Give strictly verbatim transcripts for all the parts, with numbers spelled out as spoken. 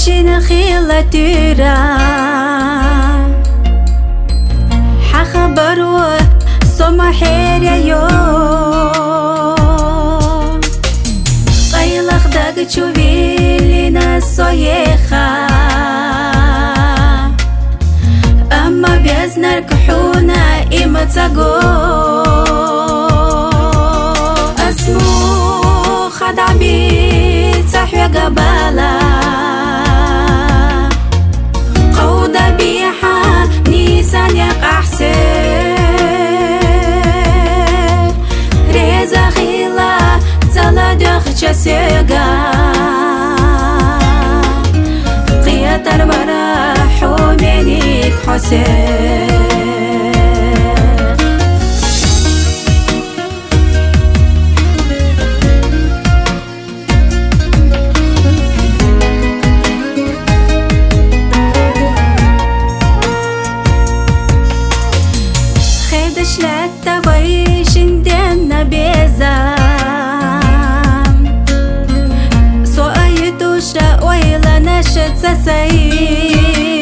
شين خيلة تيرا حخبر وصم حير يو قيلخ داق تشوفيلنا الصيخة أما بيزنا الكحونة إما تساقو اسمو خدع بيت صحوة قبالة قودة بيحة نيسان يقع حسين ريزا خيلة تلا دخش سيقا قيادة البراح ومنيك حسين شلت ويش ندنا بيزام سوأيتو شاء ويلا نشت سسي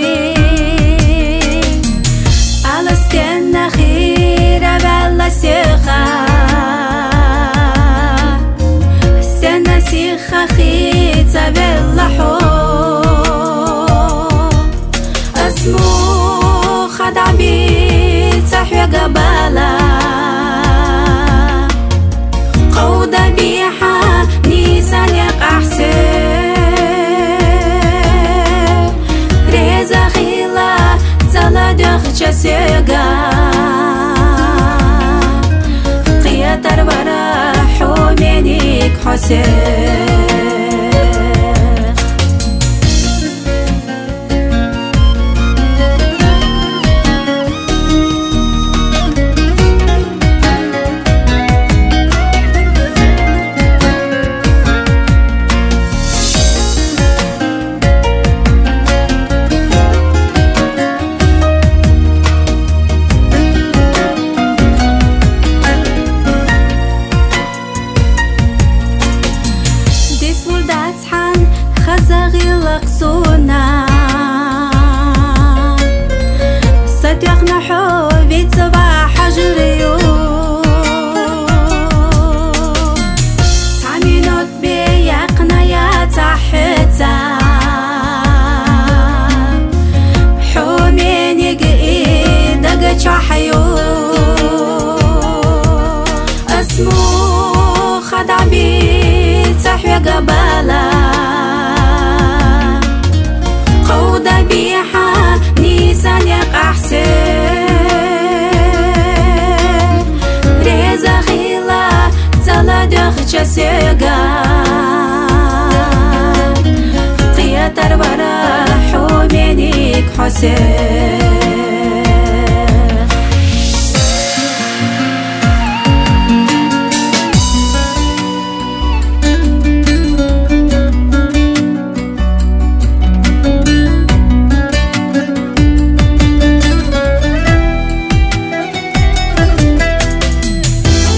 على ستنا خيرة بلا سيخة ستنا سيخة خيطة بلا حو اسمو خدع بيت صحوة قبالة قودة بيحة نيسان يقع حسين ريزا خيلة تلا دخش سيقا قيادة البراح ومنيك حسين غيلق صونا صديقنا حبي صباح حجريو تعمينوت بيقنا يا تحتا حوميني قيد دقا حيو اسمو خدع بيت صحوة قبالة قودة بيحة نيسان يقع حسين ريزا خيلة تلا دخش سيقا قيادة البراح ومنيك حسين